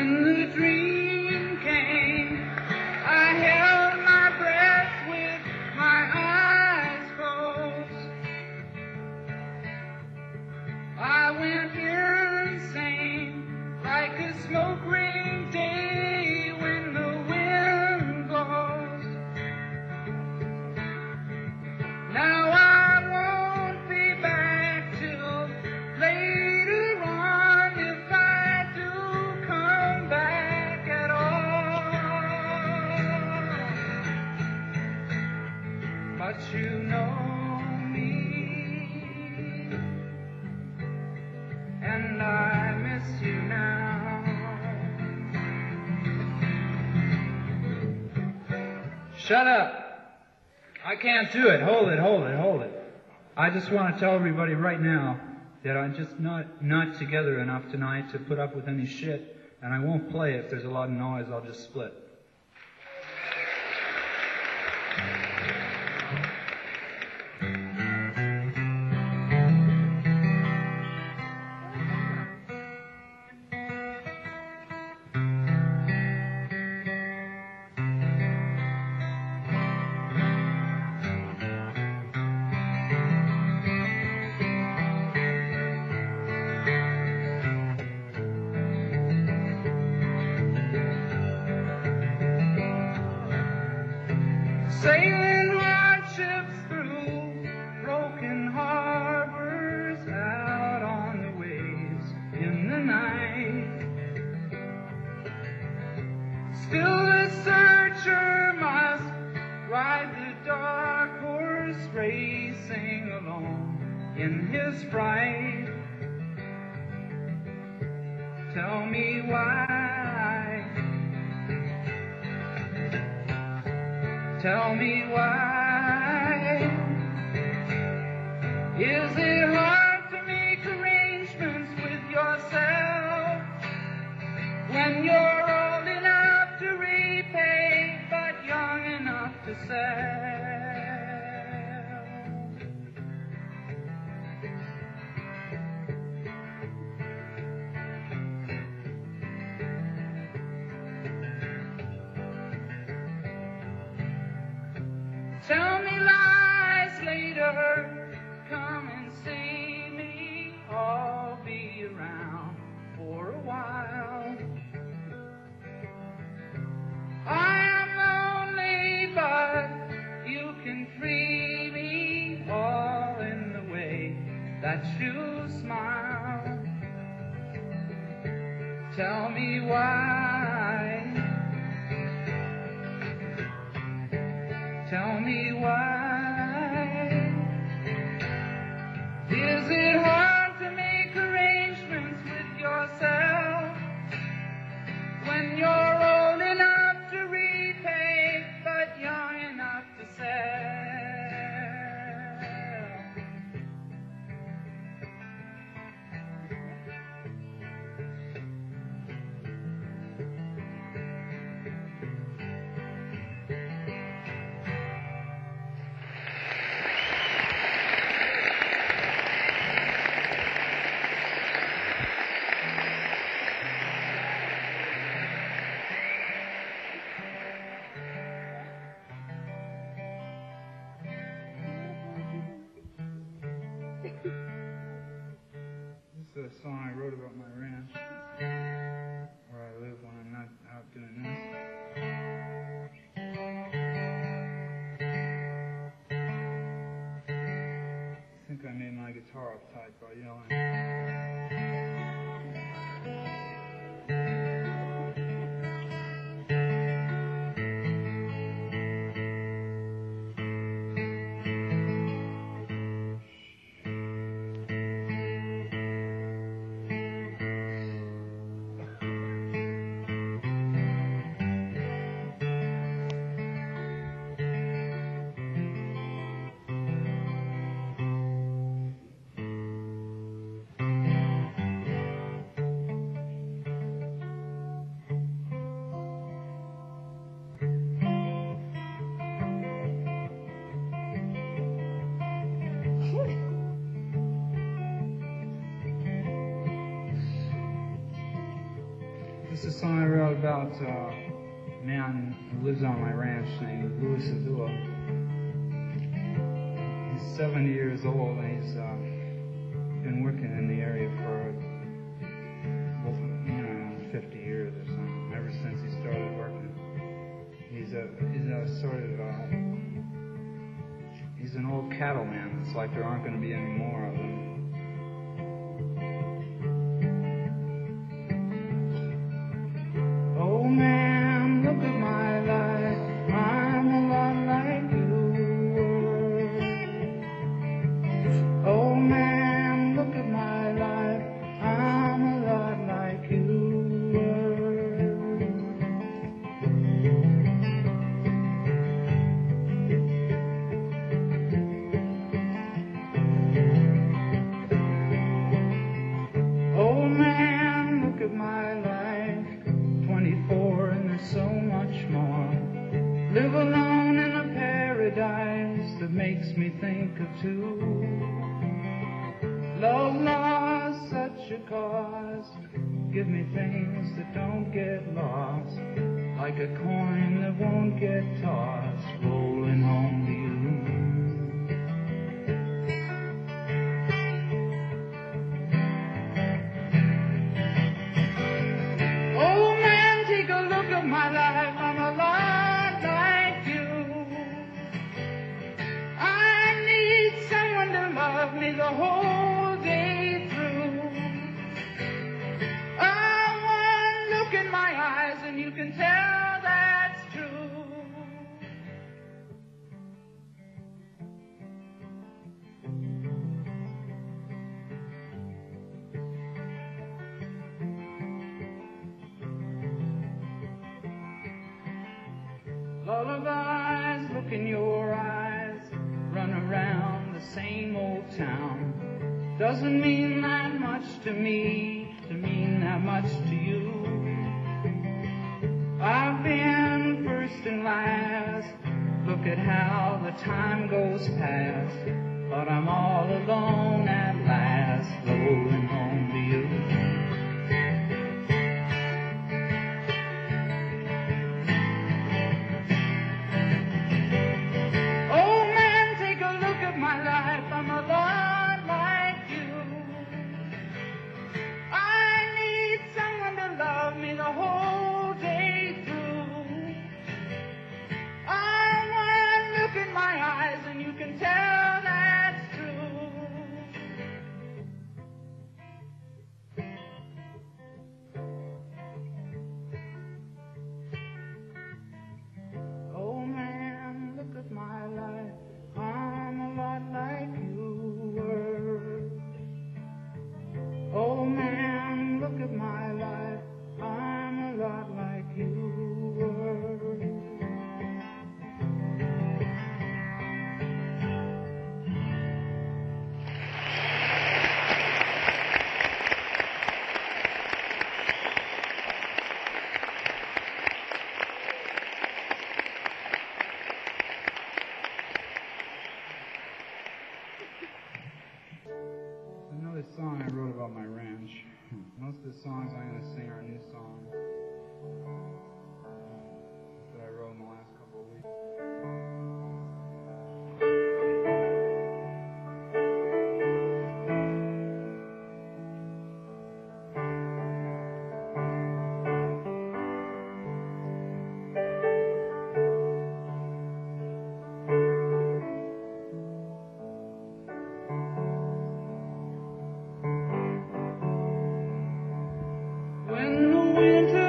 When the dream came, I held my breath with my eyes closed. I went insane like a smoke ring day when the wind blows. Now I won't be back till later on, if I do come back at all. But you know me, and I miss you now. Shut up. I can't do it. Hold it. I just want to tell everybody right now that I'm just not together enough tonight to put up with any shit, and I won't play if there's a lot of noise. I'll just split. Sailing hardships through broken harbors, out on the waves in the night. Still the searcher must ride the dark horse, racing alone in his fright. Tell me why. Tell me why. Is it hard to make arrangements with yourself when you're old enough to repay but young enough to sell? Tell me lies later, come and see me, I'll be around for a while. I'm lonely, but you can free me, all in the way that you smile. Tell me why. Tell me why. Is it hard to make arrangements with yourself when you're old enough to repay but young enough to sell? It's a song I wrote about a man who lives on my ranch named Louis Azula. He's 70 years old and he's been working in the area for, 50 years or something, ever since he started working. He's an old cattleman. It's like there aren't going to be any more of them. Oh man, look at my life. I'm a lot like you were. Oh man, look at my life. I'm a lot like you were. Oh man, look at my life. 24 and there's so much more. Live alone in a paradise that makes me think of two. Love lost such a cause. Give me things that don't get lost, like a coin that won't get tossed, rolling home to you. Oh man, take a look at my life. I'm a lot like you. I need someone to love me the whole day through. One look in my eyes and you can tell that's true. Lullabies, look in your eyes, run around the same old town. Doesn't mean that much to me, to mean that much to you. I've been first and last, look at how the time goes past. But I'm all alone at last, rolling home to you. Song I wrote about my ranch. Most of the songs I'm going to sing are new songs that I wrote in the last couple of weeks. Winter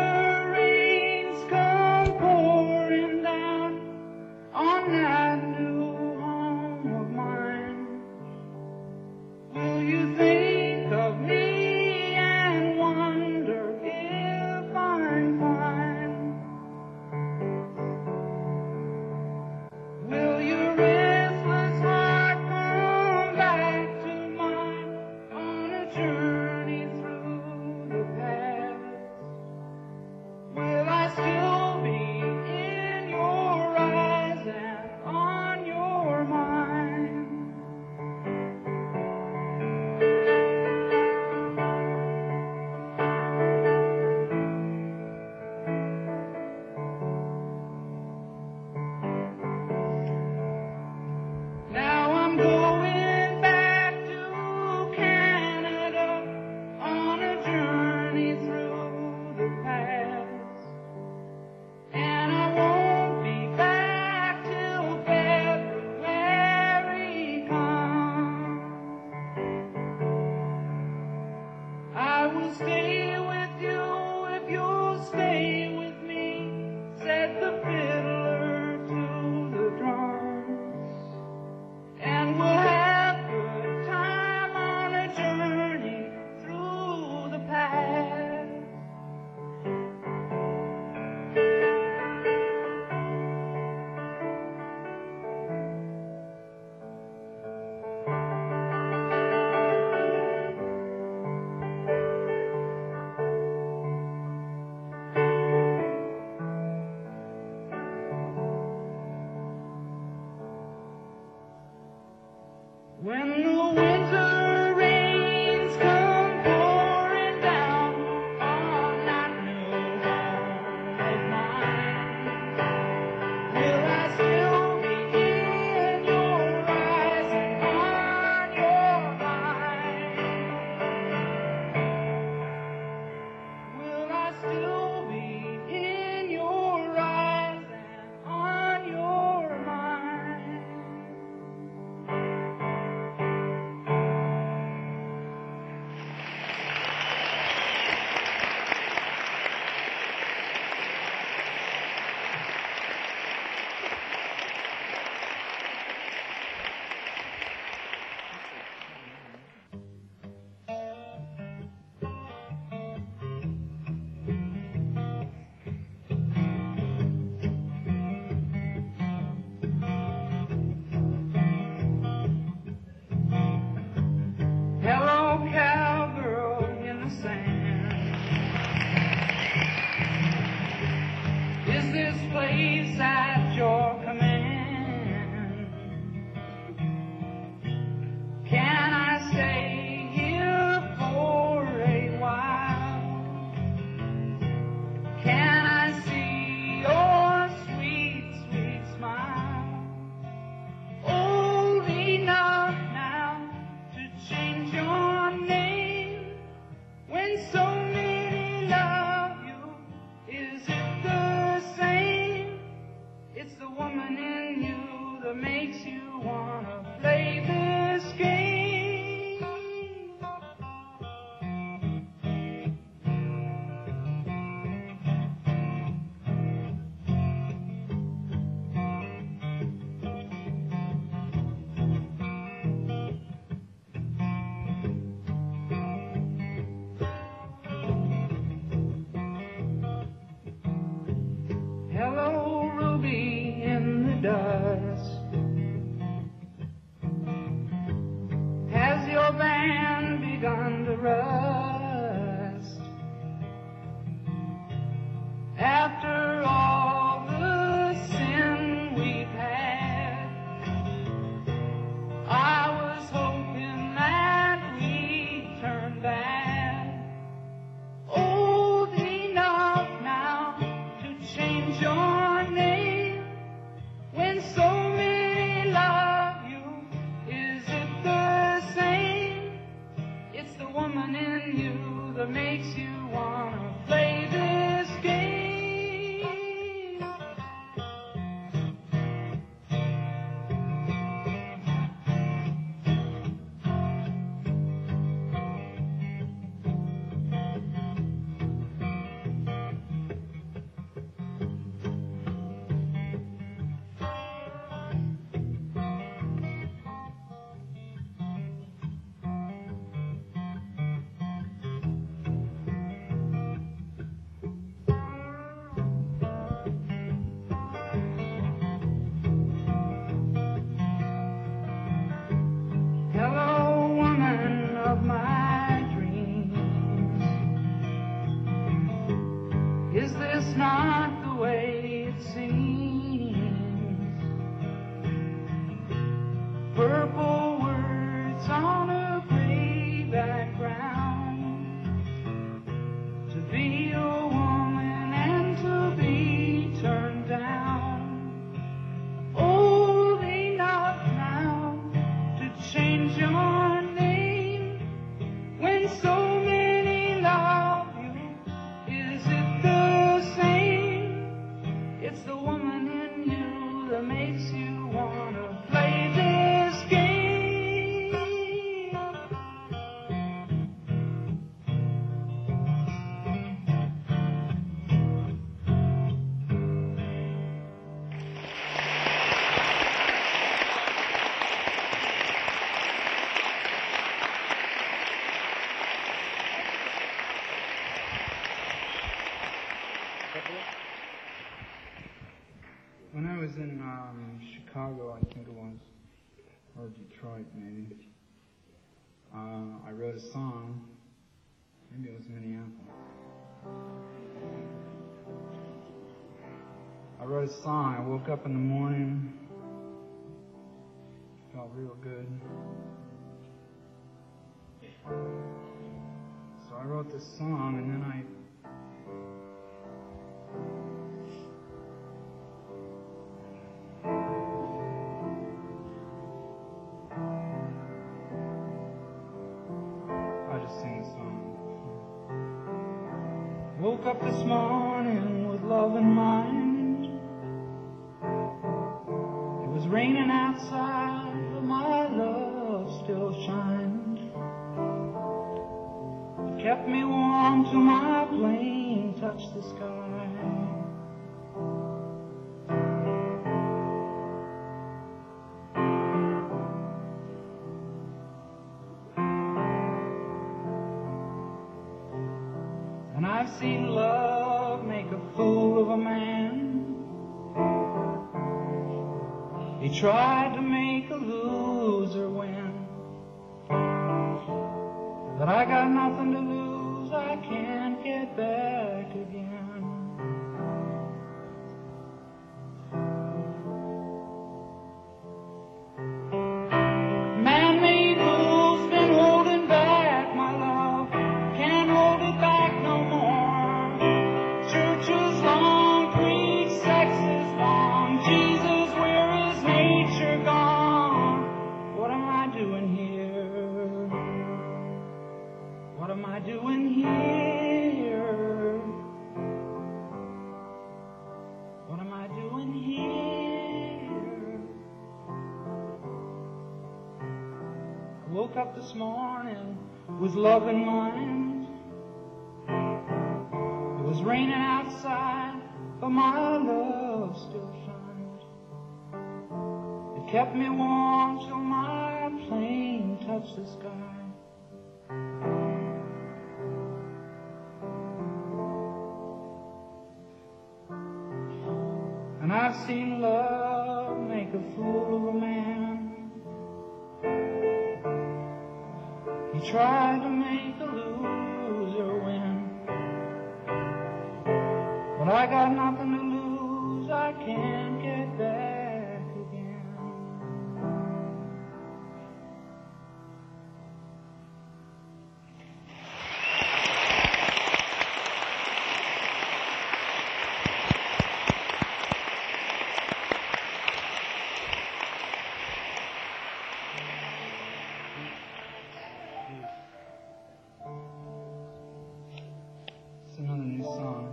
When the winter rains come pouring down on that new home of mine, will I still be in your eyes and on your mind? Will I still be in your eyes and on your mind? Hello, cowgirl in the sand. Is this place at your command? Can I stay here for a while? Can I see your sweet, sweet smile? Old enough now to change your name when so many love you. Is it the same? It's the woman in you that makes you wanna play this game. Hello, Ruby in the dust. Has your band begun to rust? After all the sin we've had, I was hoping that we'd turn bad. Old enough now to change your name when so many love you. Is it the same? It's the woman in you that makes you wanna play this game. Hello, woman of my dreams. Is this not the way it seems? Purple words on a gray background. To be a woman and to be turned down. Old enough now to change your name when so many love you. Is it the same? It's the woman in you that makes you wanna play this game. When I was in Chicago, I think it was, or Detroit maybe, I wrote a song. Maybe it was Minneapolis. I wrote a song. I woke up in the morning Felt real good. So I wrote this song, and then I just sing the song. Woke up this morning with love in mind. It was raining outside, but my love still shined. It kept me warm till my plane touched the sky. And I've seen love make a fool of a man. He tried to make a loser win. But I got nothing to lose, I can't get back again. Man-made rules been holding back my love, can't hold it back no more. Church is long, preach, sex is long. Jesus, where is nature gone? What am I doing here? What am I doing here? What am I doing here? I woke up this morning with love in mind. It was raining outside, but my love still shined. It kept me warm till my plane touched the sky. And I've seen love make a fool of a man. He tried to make a loser win. But I got nothing to lose, I can't get back again. It's another new song.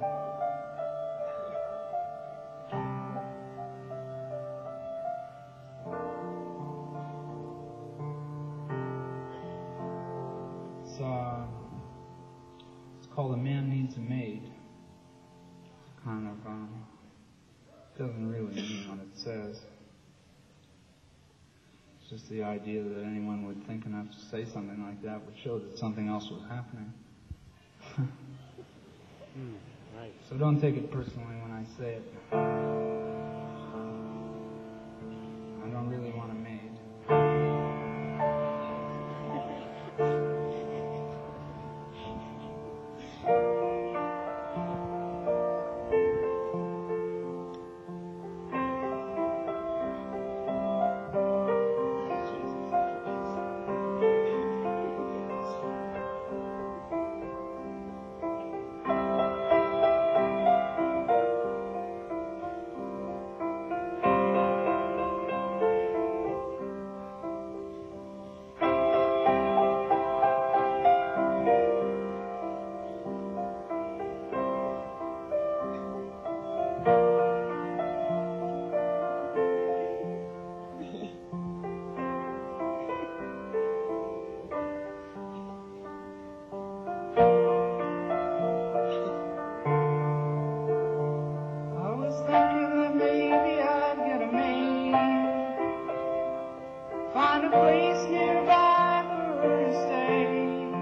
It's called A Man Needs a Maid. Kind of doesn't really mean what it says. It's just the idea that anyone would think enough to say something like that would show that something else was happening. Right. So don't take it personally when I say it. I don't really want a maid. Find a place nearby for her to stay.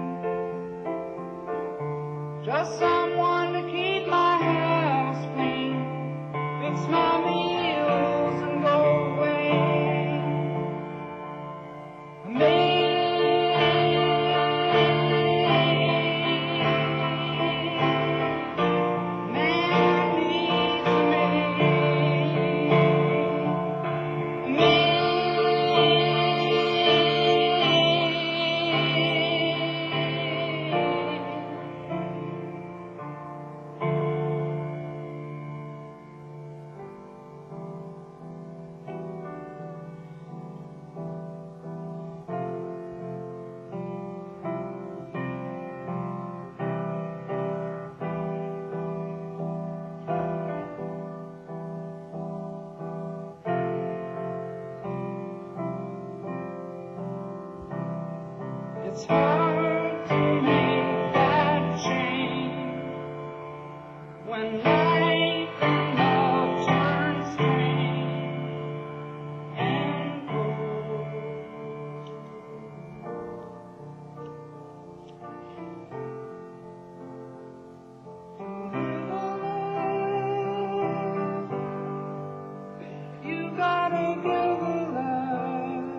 Just someone to keep my house clean, fix my meals and go away. A man needs a maid. it's hard to make that change when life and love turn strange and cold. You gotta give a love.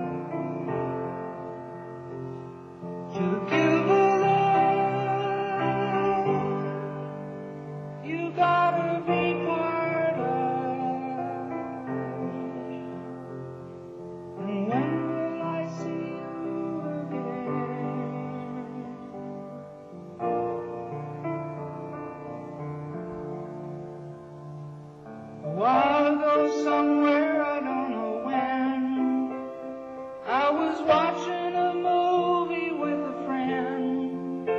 To give a love, you gotta be part of. And when will I see you again? A while ago somewhere, I don't know when, I was watching a movie with a friend.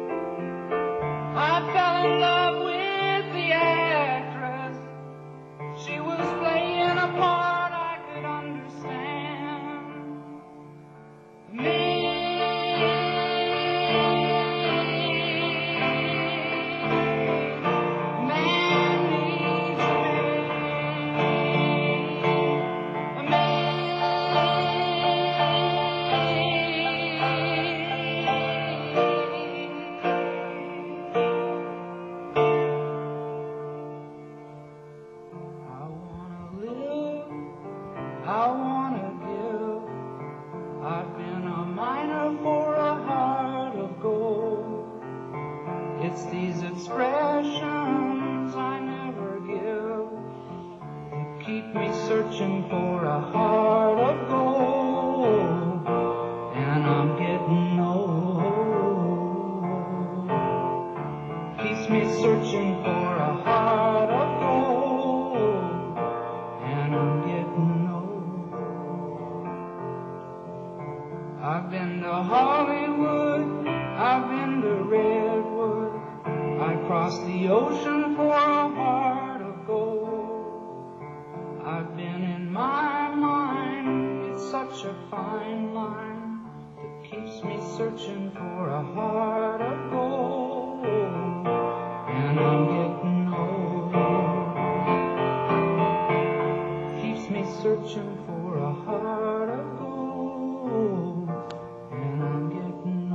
I fell in love with the actress. She was playing a part I could understand. Man needs a I wanna give. I've been a miner for a heart of gold. It's these expressions I never give that keep me searching for a heart of gold. And I'm getting old. Keeps me searching for a heart of gold. And I'm getting old. I've been to Hollywood, I've been to Redwood, I crossed the ocean for a heart of gold. I've been in my mind, it's such a fine line that keeps me searching for a heart of gold. And I'm getting old. Keeps me searching for a heart of gold. And I'm getting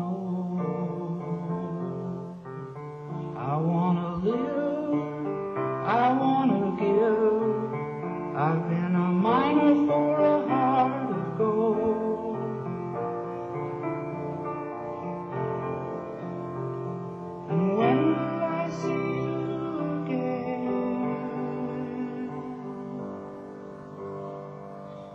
old. I wanna live, I wanna give. I've been a miner for a heart of gold. And when will I see you again?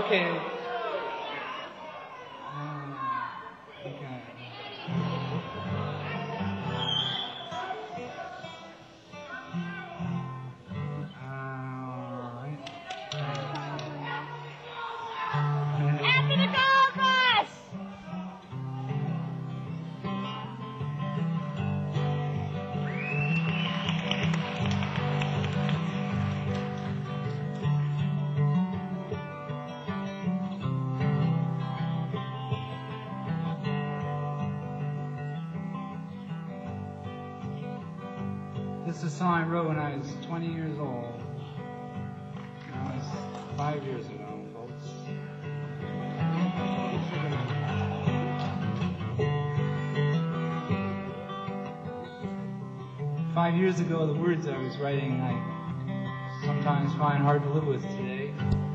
Okay. Okay. After the gold rush! This is a song I wrote when I was 20 years old. That was 5 years ago, folks. 5 years ago, the words I was writing I sometimes find hard to live with today.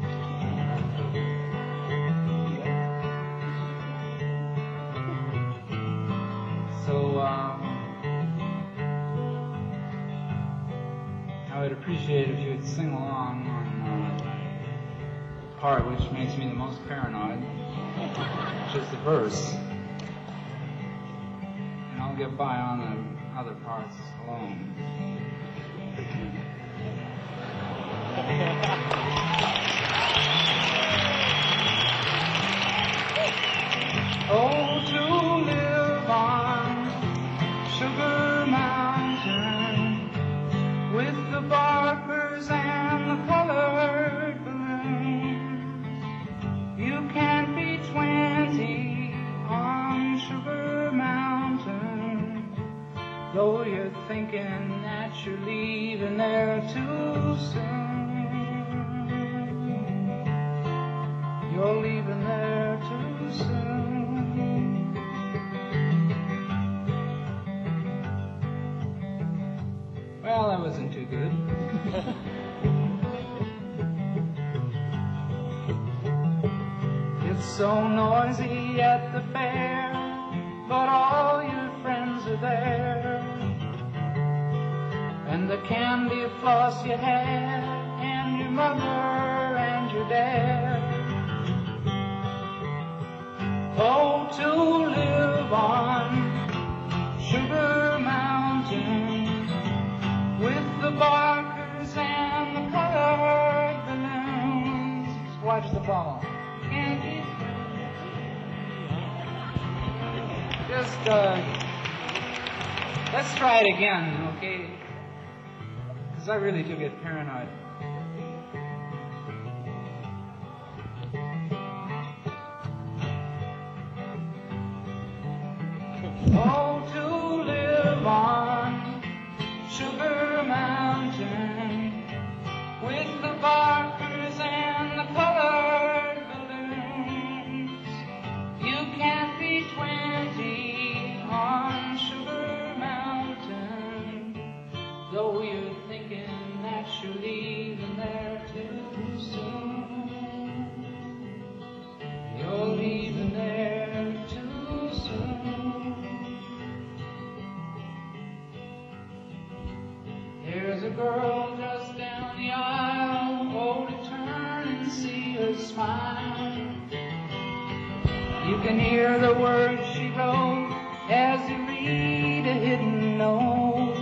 So, I would appreciate it if you would sing along on the part which makes me the most paranoid, which is the verse. And I'll get by on the other parts alone. Oh, to live on Sugar Mountain with the barkers and the colored balloons. You can't be 20 on Sugar Mountain, though you're thinking that you're leaving there too soon. You're leaving there too soon. Well, that wasn't too good. It's so noisy at the fair, but all your friends are there. And the candy floss you had, and your mother and your dad. Oh, to live on Sugar Mountain with the barkers and the colored balloons. Watch the ball. Just, let's try it again, okay? Because I really do get paranoid. Oh, to live on Sugar Mountain with the barkers and the colored balloons. You can't be 20 on Sugar Mountain, though you're thinking that you're leaving there too soon. You're leaving there too soon. There's a girl just down the aisle, oh, to turn and see her smile. You can hear the words she wrote as you read a hidden note.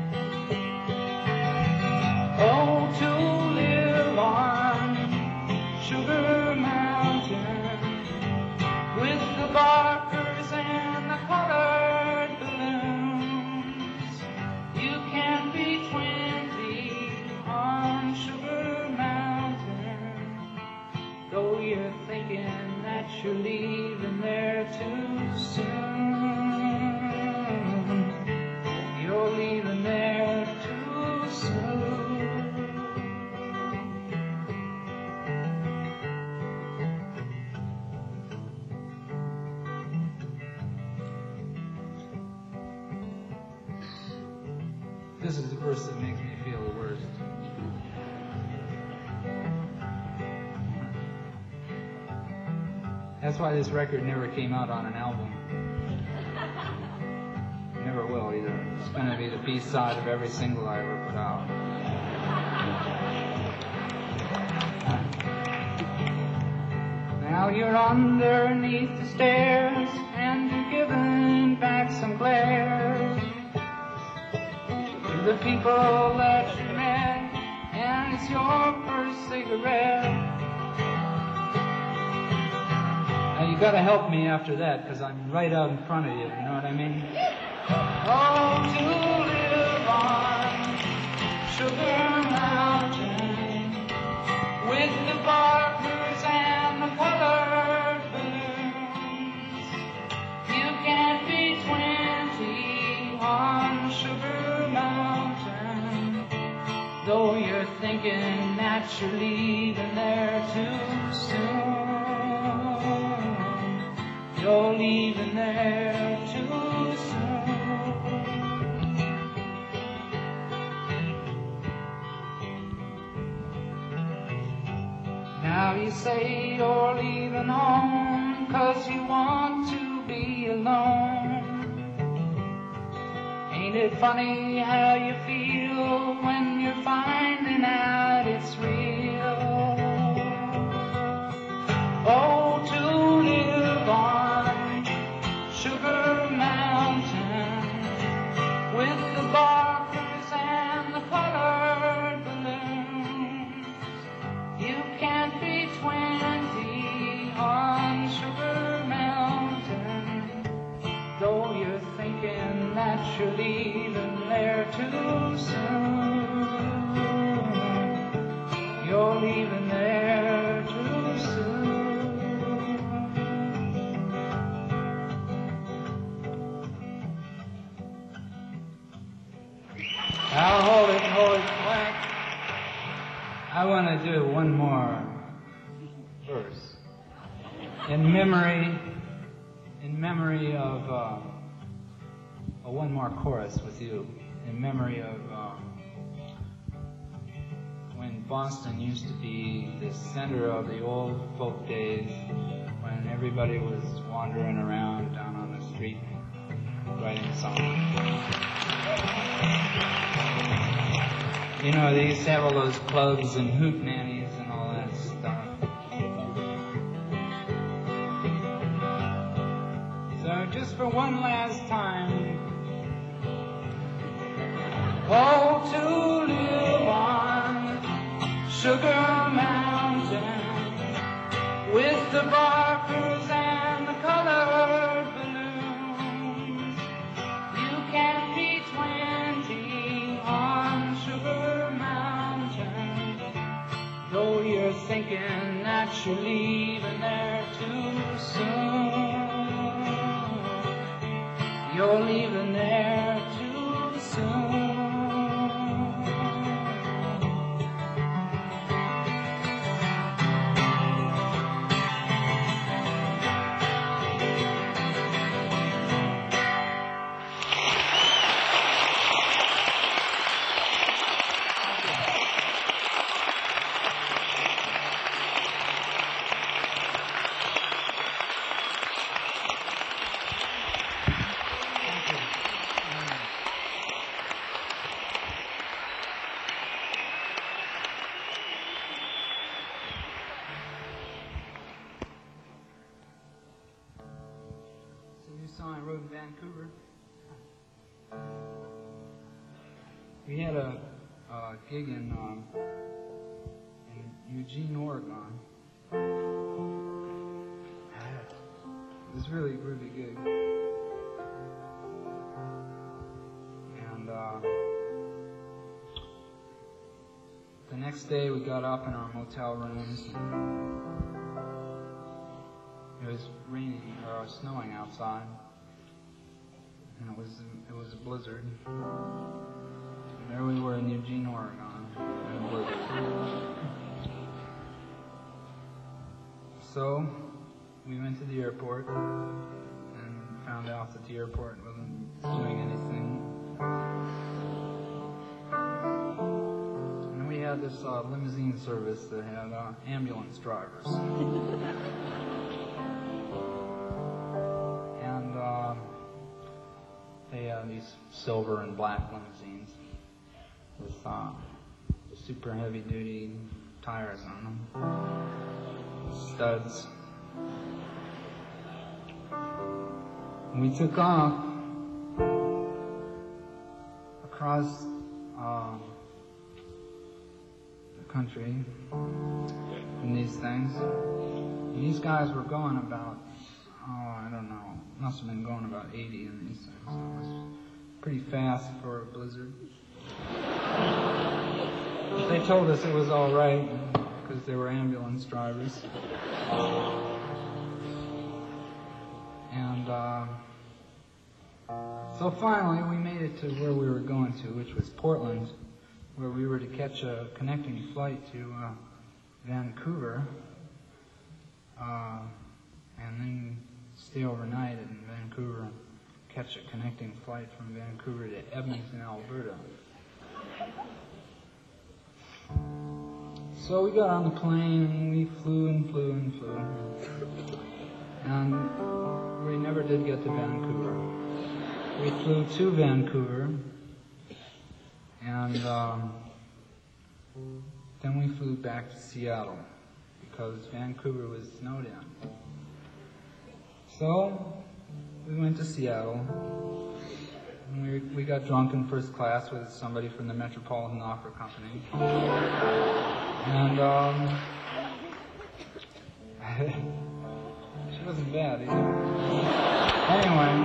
Oh, to live on Sugar Mountain with the barkers and the colored balloons. You can't be 20 on Sugar Mountain, though you're thinking that you're leaving there too soon. You're leaving there too soon. This is the verse that makes me feel the worst. That's why this record never came out on an album. Never will either. It's going to be the B-side of every single I ever put out. Now you're underneath the stairs and you're giving back some glares to the people that you met, and it's your first cigarette. Now you gotta help me after that, because I'm right out in front of you, you know what I mean? Oh, to live on Sugar Mountain with the barkers and the colored balloons. You can't be 20 on Sugar Mountain, though you're thinking that you're leaving there too soon. You're leaving there too soon. Now you say you're leaving home 'cause you want to be alone. Ain't it funny how you feel when you're finding out it's real? Oh, to live on Sugar Mountain with the barkers and the colored balloons. You can't be 20 on Sugar Mountain, though you're thinking that you're leaving there too soon. You're leaving there too soon. Now hold it, quick. I want to do one more verse in memory of one more chorus with you, in memory of when Boston used to be the center of the old folk days, when everybody was wandering around down on the street writing songs. You know, they used to have all those clubs and hoot nannies and all that stuff. So just for one last time, oh, to live on Sugar Mountain with the barkers and the colored balloons. You can't be 20 on Sugar Mountain, though you're thinking that you're leaving there too soon. You're leaving there too soon. Song I wrote in Vancouver. We had a gig in Eugene, Oregon. It was really, really good. And the next day we got up in our motel rooms. It was raining or snowing outside, and it was a blizzard. And there we were in Eugene, Oregon, in a blizzard. So we went to the airport and found out that the airport wasn't doing anything. And we had this limousine service that had ambulance drivers. They had these silver and black limousines with super heavy duty tires on them, studs, We took off across the country in these things. And these guys were going about, I don't know, must have been going about 80 in these things. So it was pretty fast for a blizzard. But they told us it was all right because they were ambulance drivers. And so finally we made it to where we were going to, which was Portland, where we were to catch a connecting flight to Vancouver, and then stay overnight in Vancouver and catch a connecting flight from Vancouver to Edmonton, Alberta. So we got on the plane and we flew and flew and flew. And we never did get to Vancouver. We flew to Vancouver, and then we flew back to Seattle because Vancouver was snowed in. So we went to Seattle, and we got drunk in first class with somebody from the Metropolitan Opera Company. And she wasn't bad either. Anyway,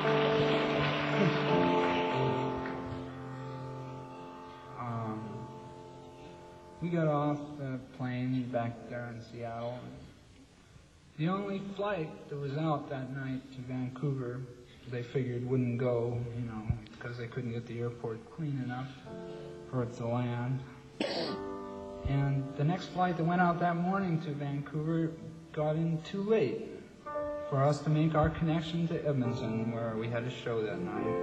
we got off the plane back there in Seattle. The only flight that was out that night to Vancouver, they figured wouldn't go, because they couldn't get the airport clean enough for it to land. And the next flight that went out that morning to Vancouver got in too late for us to make our connection to Edmonton, where we had a show that night.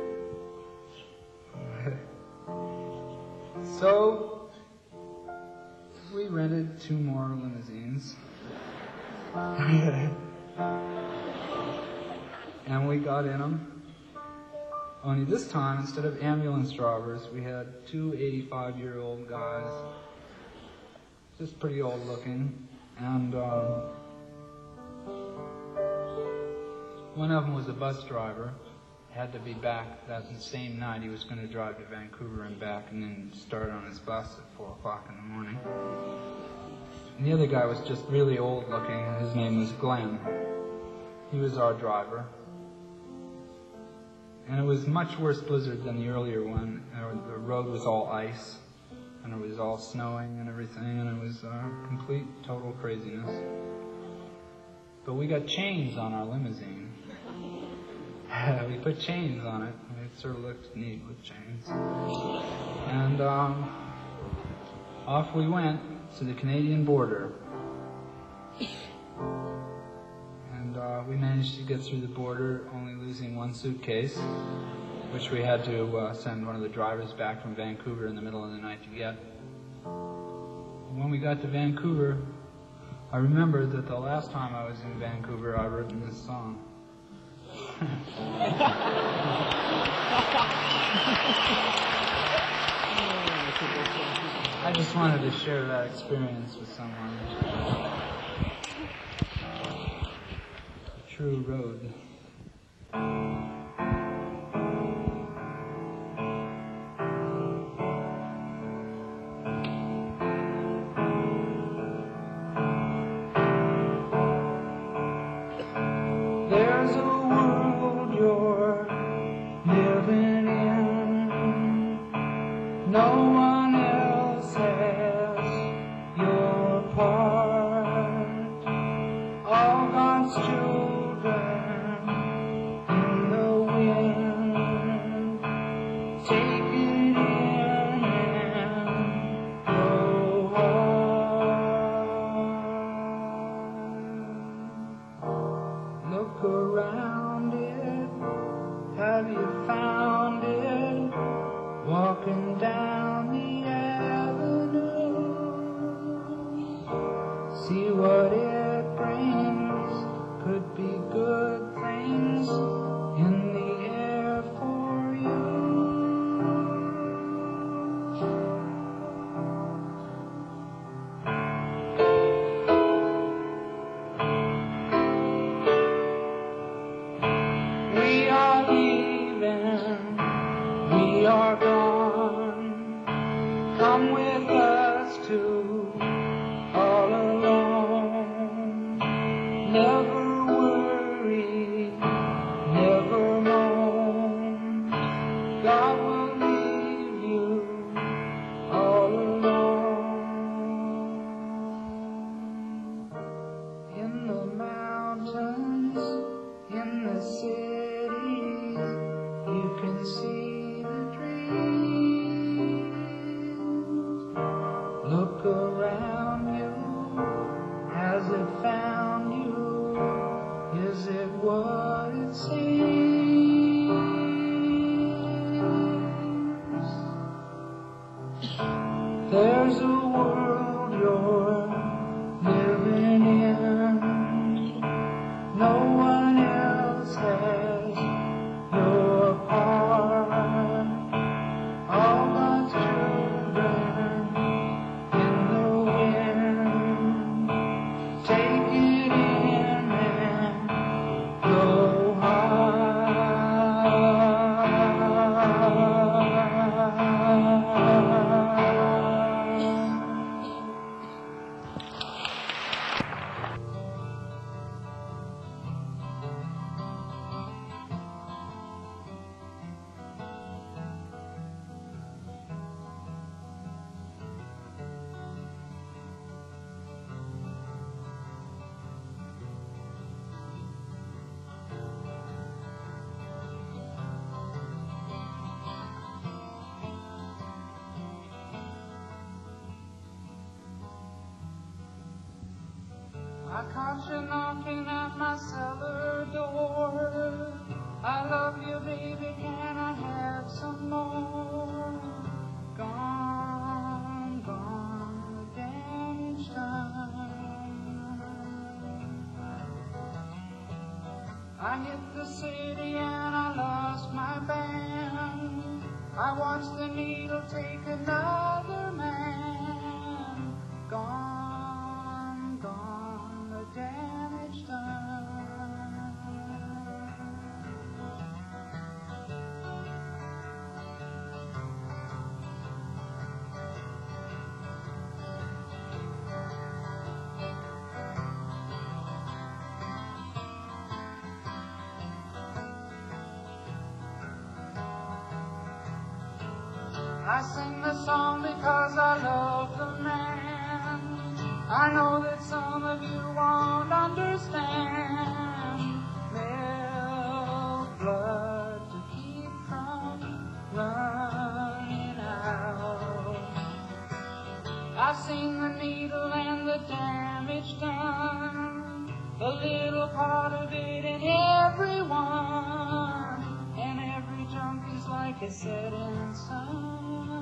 So we rented 2 more limousines. And we got in them. Only this time, instead of ambulance drivers, we had 2 85-year-old guys, just pretty old looking, and one of them was a bus driver. Had to be back that same night. He was going to drive to Vancouver and back and then start on his bus at 4 o'clock in the morning. And the other guy was just really old looking, and his name was Glenn. He was our driver. And it was much worse blizzard than the earlier one. The road was all ice, and it was all snowing and everything, and it was complete, total craziness. But we got chains on our limousine. We put chains on it, and it sort of looked neat with chains. And off we went to the Canadian border. And we managed to get through the border, only losing 1 suitcase, which we had to send one of the drivers back from Vancouver in the middle of the night to get. And when we got to Vancouver, I remembered that the last time I was in Vancouver, I'd written this song. I just wanted to share that experience with someone. A true road. There's a world you're living in. No one else has your part. All God's children in the wind. Take it in and go hard. Look around it. Have you found it? Walking down the avenue. See what it brings. Could be good things in the air for you. We too, all alone. Never worry, never moan. God will leave you all alone. In the mountains, in the cities, you can see the dreams. Look around you, has it found you? Is it what it seems? There's a world you're living in. No one else has your part. All God's children in the wind. Take it in and go I caught you knocking at my cellar door. I love you, baby, can I have some more? Gone, gone, the damage done. I hit the city and I lost my band. I watched the needle take another man. Gone, gone, the damage done. I sing the song because I love the man. I know that some of you won't understand. Milk blood to keep from running out. I've seen the needle and the damage done, a little part of it in everyone, and every junkie's like a setting sun.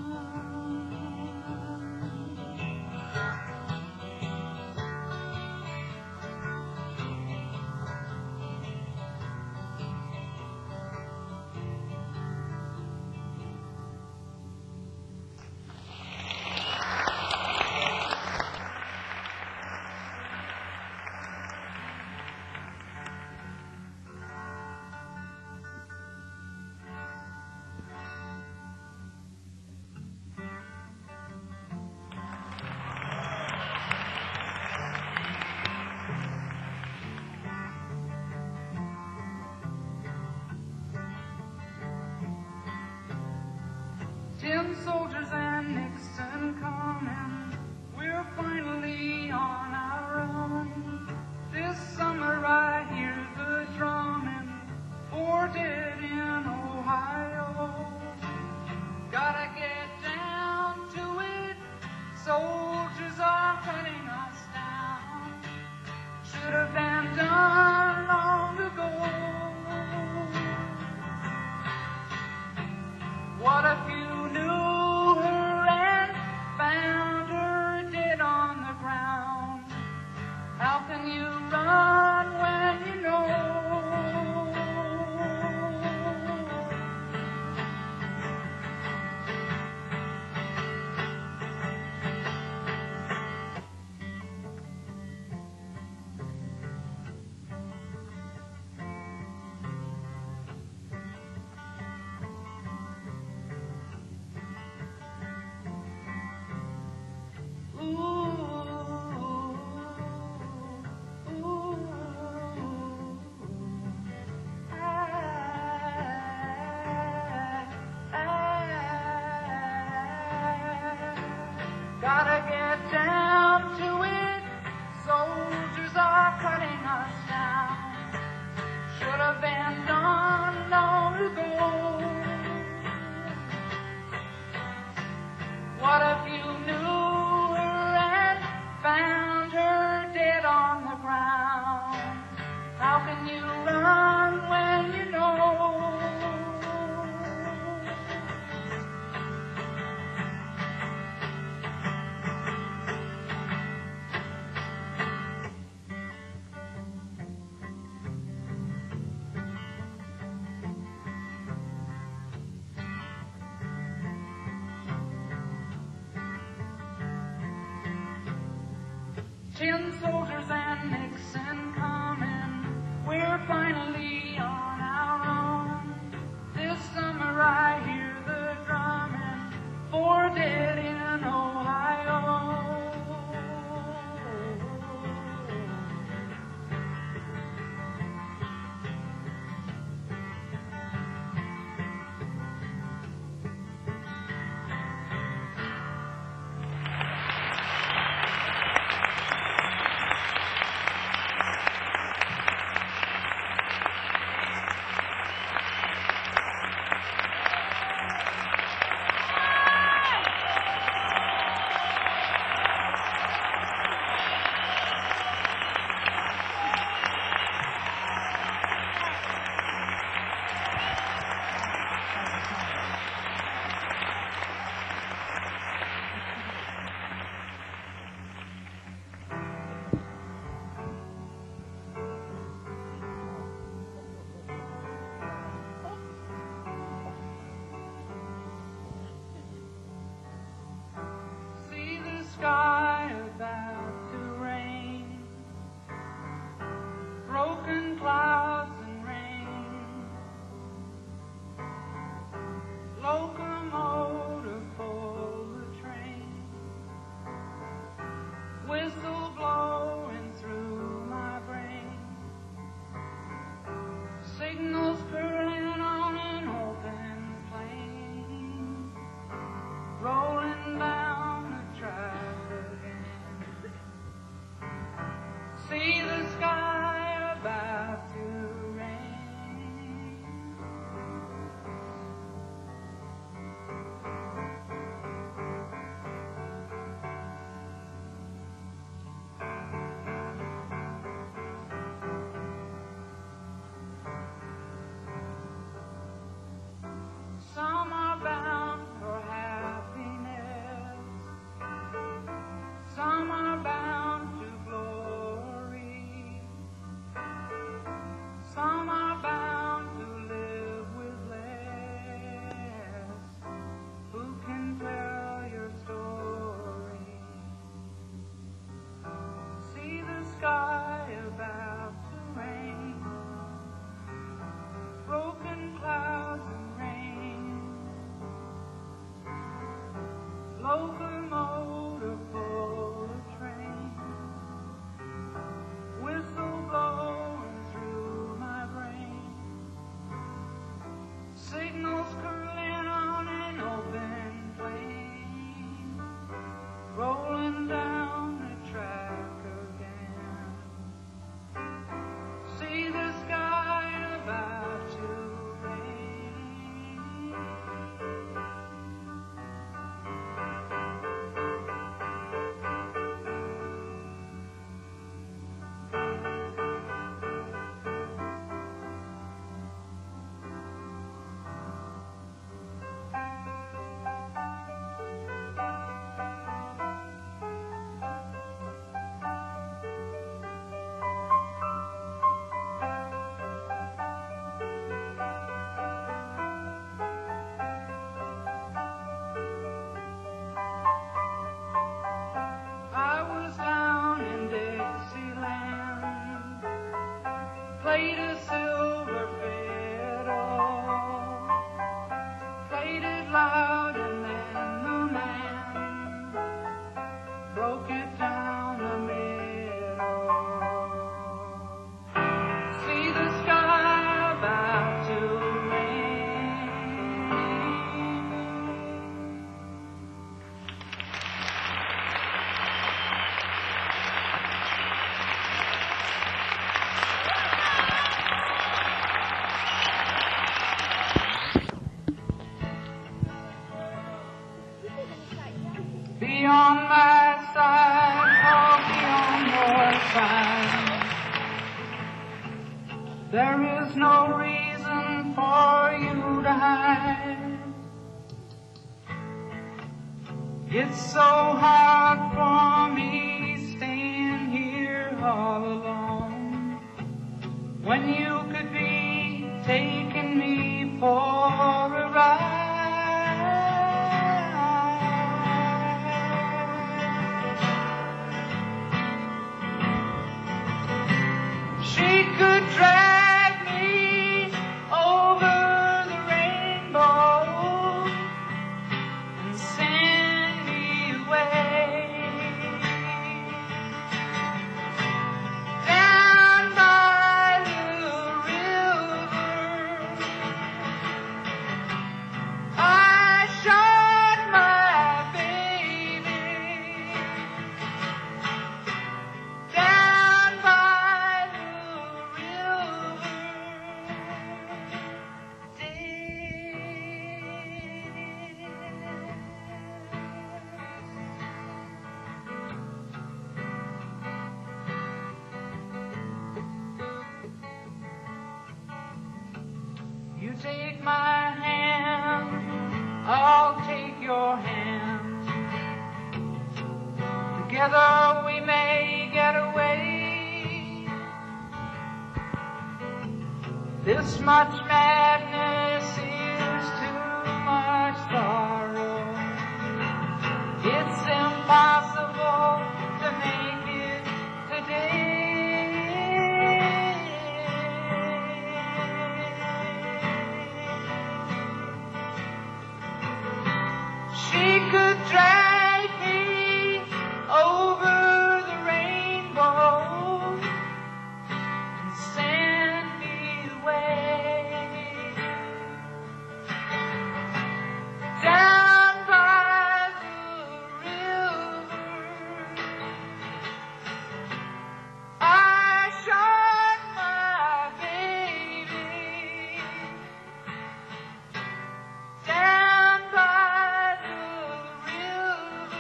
Tin soldiers and Nixon coming, we're finally on our own. This summer I hear the drumming, 4 dead in Ohio. Gotta get down to it, soldiers are cutting us down. Should have been done long ago. What if you knew her and found her dead on the ground? How can you run when you know? finally on our own. This summer I hear the drumming for dead in Ohio. Sky about to rain, broken clouds and rain, locomotive for the train, whistle blowing through my brain, signals curling on an open plain, rolling down the track. See the sky about to rain. Some are bound for happiness, some are bound to glory, some are bound to live with less. Who can tell your story? See the sky about to rain, broken clouds and rain, locomotive for the train, whistle blowing through my brain, signals curling on an open plain, rolling down the track again. See the sky about to rain. I was down in Dixieland, played a silver fiddle, played it loud, and then the man broke it down the middle. See the sky about to rain. Be on my side, I'll be on your side. There is no reason for you to hide. It's so hard for me staying here all alone, when you could be taking me for a ride. She could drag Together we may get away. This much madness is too much sorrow. It's impossible to make it today. She could drag me over the rainbow and send me away down by the river. I shot my baby down by the river.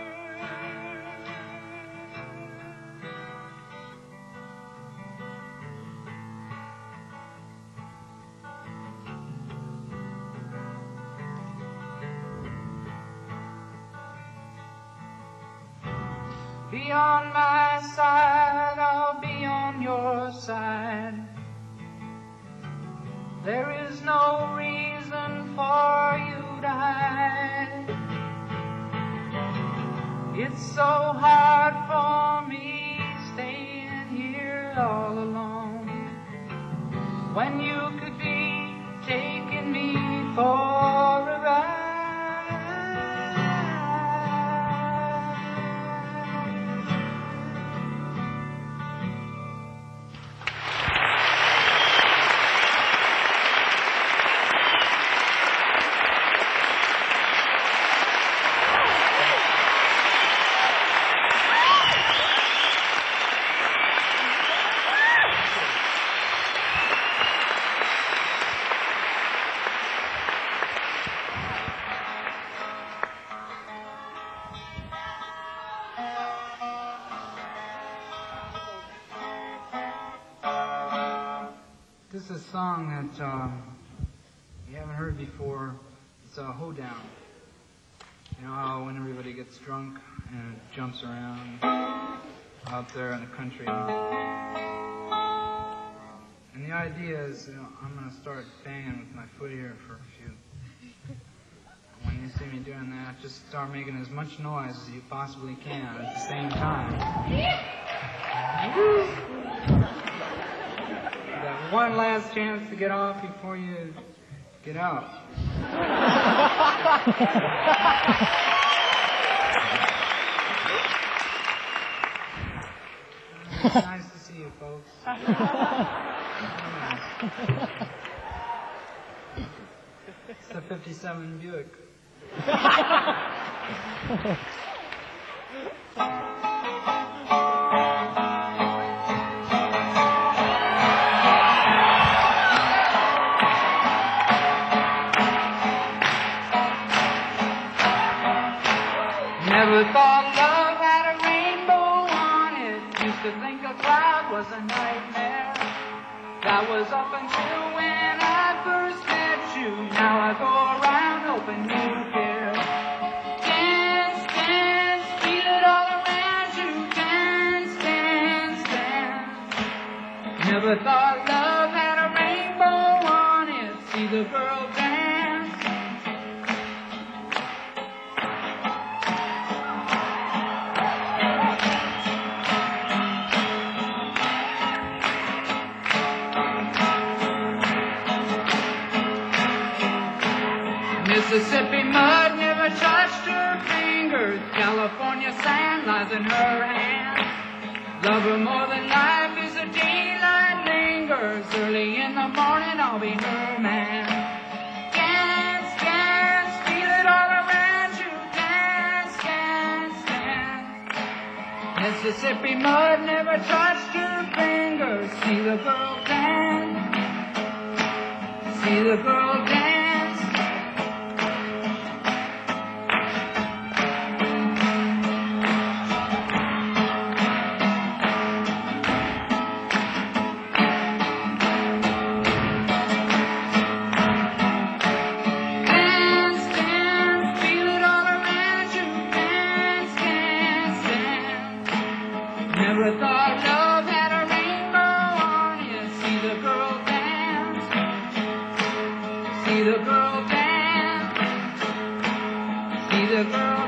Be on my side, I'll be on your side. There is no reason for you to hide. It's so hard for me staying here all alone when you could be taking me for a ride. This is a song that you haven't heard before. It's a hoedown. You know how when everybody gets drunk and jumps around out there in the country. And the idea is, I'm going to start banging with my foot here for a few. When you see me doing that, just start making as much noise as you possibly can at the same time. That one last chance to get off before you get out. It's nice to see you, folks. It's the 57 Buick. Never thought love had a rainbow on it. Used to think a cloud was a nightmare. That was up until when I first met you. Now I go around hoping you care. Dance, dance, feel it all around you. Dance, dance, dance. Never thought love had a rainbow on it. See the girl dance. Mississippi mud never touched her fingers. California sand lies in her hand. Love her more than life is a daylight lingers. Early in the morning I'll be her man. Dance, dance, feel it all around you. Dance, dance, dance. Mississippi mud never touched her fingers. See the girl dance. See the girl dance. Dance, dance, feel it all around you. Dance, dance, dance. Never thought love had a rainbow on it. See the girl dance. See the girl dance. See the girl